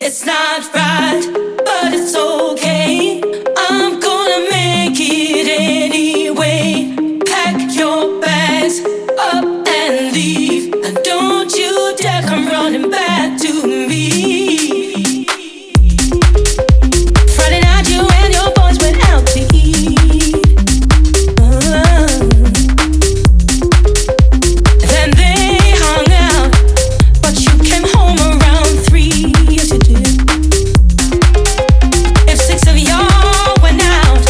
It's not right, but it's okay. I'm gonna make it anyway. Pack your bags up and leave, and don't you dare come running back to me. Friday night, you and your boys went out to eat. Then they hung out, but you came home around 3. Yes, you did. If 6 of y'all went out,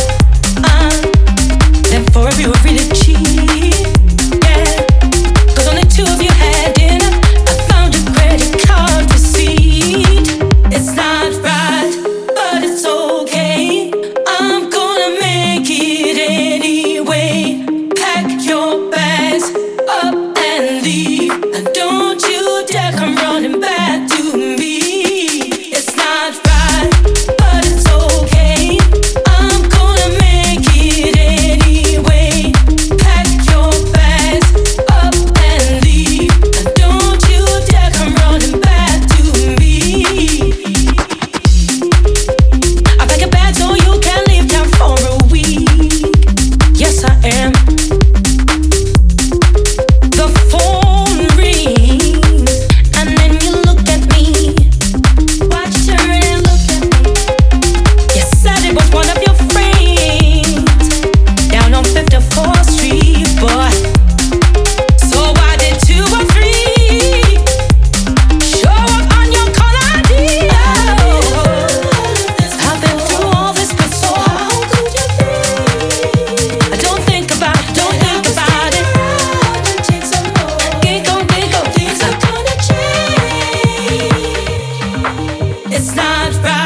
then 4 of you were really cheap. Yeah, 'cause only 2 of you had dinner. I found your credit card receipt. It's not right, but it's okay. I'm gonna make it anyway. Pack your bags up and leave, and don't you dare come running back to me. It's not right, but it's okay. I'm gonna make it anyway. Pack your bags up and leave, and don't you dare come running back to me. I pack a bag so you can leave town for a week. Yes, I am. The phone rings, and then you look at me. Why turn and look at me? You said it was one of your friends down on 54th Street, boy. So why did 2 or 3 show up on your call ID? I've been through all this before. How could you be? Don't think about it. Things are gonna change. It's not right.